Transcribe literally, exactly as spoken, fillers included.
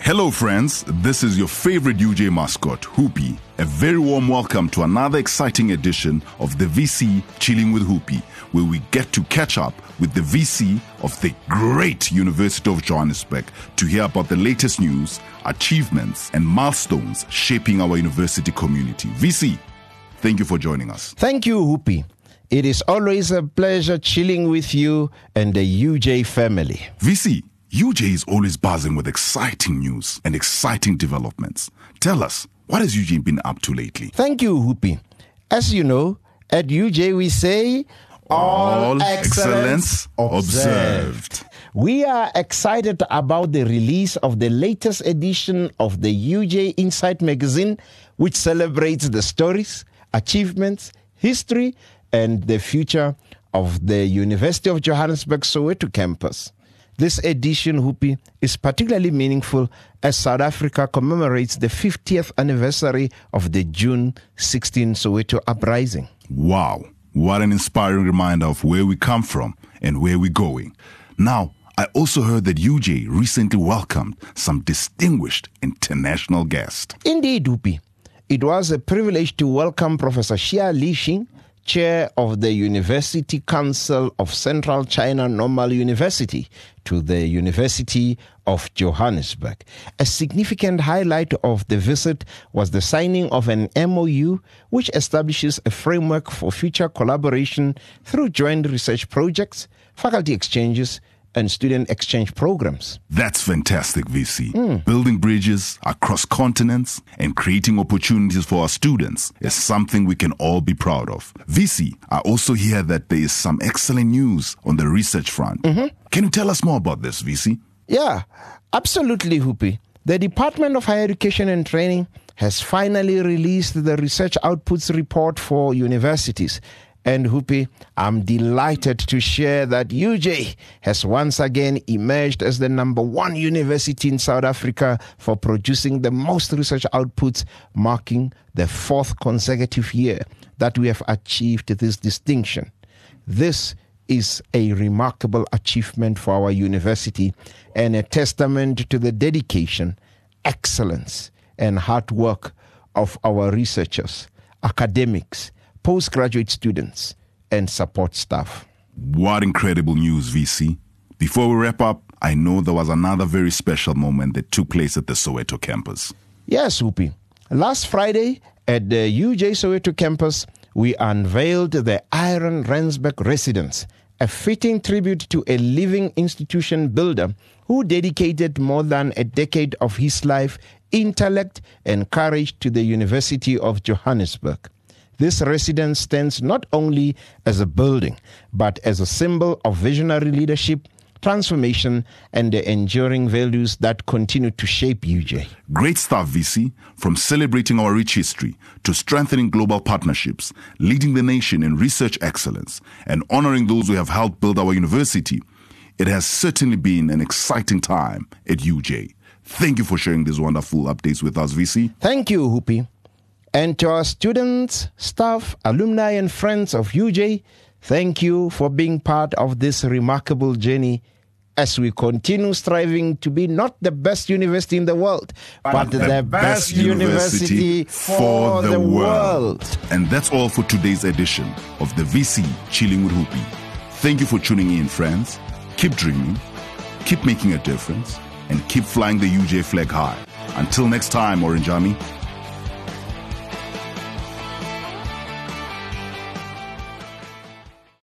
Hello friends, this is your favorite U J mascot, Hoopy. A very warm welcome to another exciting edition of the V C Chilling with Hoopy, where we get to catch up with the V C of the great University of Johannesburg to hear about the latest news, achievements, and milestones shaping our university community. V C, thank you for joining us. Thank you, Hoopy. It is always a pleasure chilling with you and the U J family. V C, U J is always buzzing with exciting news and exciting developments. Tell us, what has U J been up to lately? Thank you, Hoopy. As you know, at U J we say, all excellence observed. We are excited about the release of the latest edition of the U J Insight magazine, which celebrates the stories, achievements, history, and the future of the University of Johannesburg Soweto campus. This edition, Hoopy, is particularly meaningful as South Africa commemorates the fiftieth anniversary of the June sixteenth Soweto uprising. Wow, what an inspiring reminder of where we come from and where we're going. Now, I also heard that U J recently welcomed some distinguished international guests. Indeed, Hoopy. It was a privilege to welcome Professor Xia Lixing, Chair of the University Council of Central China Normal University, to the University of Johannesburg. A significant highlight of the visit was the signing of an M O U which establishes a framework for future collaboration through joint research projects, faculty exchanges, and student exchange programs. That's fantastic, V C. Mm. Building bridges across continents and creating opportunities for our students is something we can all be proud of. V C, I also hear that there is some excellent news on the research front. Mm-hmm. Can you tell us more about this, V C? Yeah, absolutely, Hoopy. The Department of Higher Education and Training has finally released the research outputs report for universities. And Hoopy, I'm delighted to share that U J has once again emerged as the number one university in South Africa for producing the most research outputs, marking the fourth consecutive year that we have achieved this distinction. This is a remarkable achievement for our university and a testament to the dedication, excellence, and hard work of our researchers, academics, postgraduate students, and support staff. What incredible news, V C. Before we wrap up, I know there was another very special moment that took place at the Soweto campus. Yes, Hoopy. Last Friday at the U J Soweto campus, we unveiled the Iron Rensburg Residence, a fitting tribute to a living institution builder who dedicated more than a decade of his life, intellect, and courage to the University of Johannesburg. This residence stands not only as a building, but as a symbol of visionary leadership, transformation, and the enduring values that continue to shape U J. Great stuff, V C. From celebrating our rich history to strengthening global partnerships, leading the nation in research excellence, and honoring those who have helped build our university, it has certainly been an exciting time at U J. Thank you for sharing these wonderful updates with us, V C. Thank you, Hoopy. And to our students, staff, alumni, and friends of U J, thank you for being part of this remarkable journey as we continue striving to be not the best university in the world, but, but the, the best, best university, university for, for the, the world. world. And that's all for today's edition of the V C Chilling with Hoopy. Thank you for tuning in, friends. Keep dreaming, keep making a difference, and keep flying the U J flag high. Until next time, Orange Army.